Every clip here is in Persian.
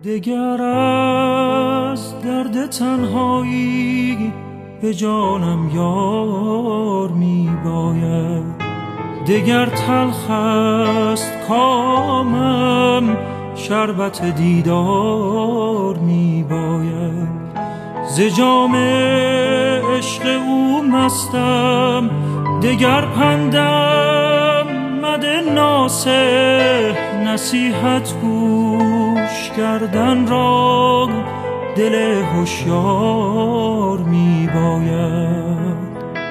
دگر از درد تنهایی به جانم یار می باید، دگر تلخ است کامم شربت دیدار می باید. ز جام عشق او مستم، دگر پندم مده ناصح، نصیحت گوش کردن را دل هوشیار می باید.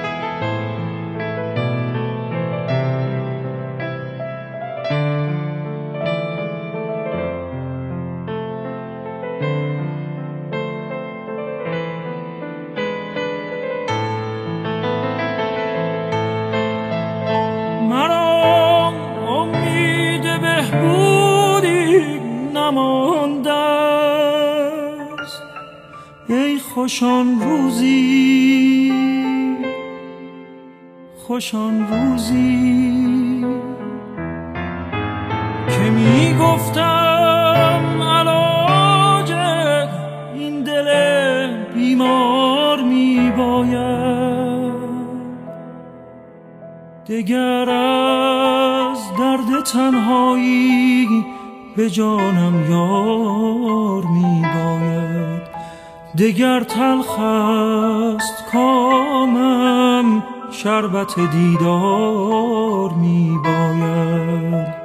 مرا امید بهبودی نمانده است، ای خوشان روزی خوشان روزی که می گفتم علاج این دل بیمار می باید. دگر از درد تنهایی به جانم یار می باید، دگر تلخ است کامم شربت دیدار می باید.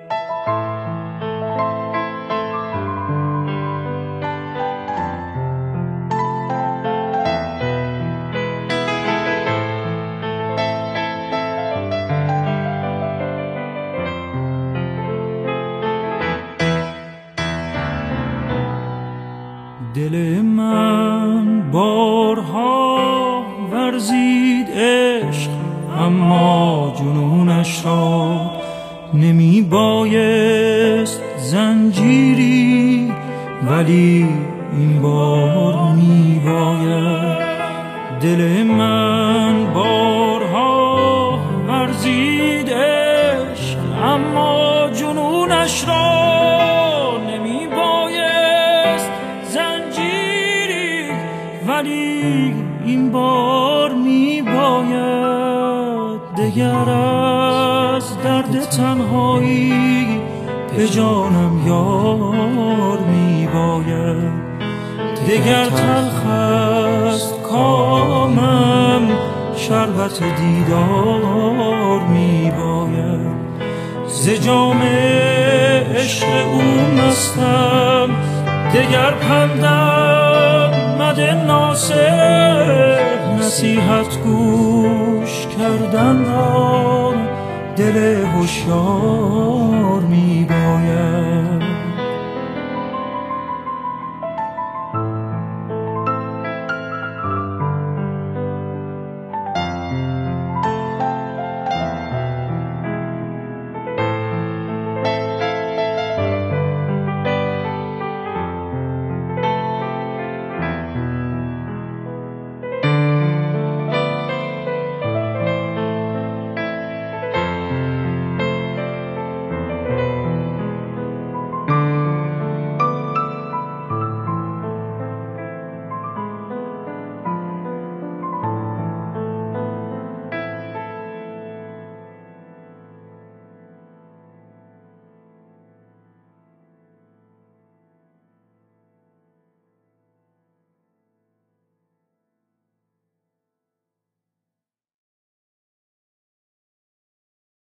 دل من بارها ورزید عشق، اما جنونش را نمی بایست زنجیری، ولی این بار می باید. دل من بارها ورزید عشق، اما جنونش را نمی بایست زنجیری، ولی این بار می باید. دگر از درد تنهایی به جانم یار می باید، دگر تلخ است کامم شربت دیدار می باید. ز جام عشق او مستم، دگر پندم مده ناصح، نصیحت گوش کردن را دل هوشیار می باید.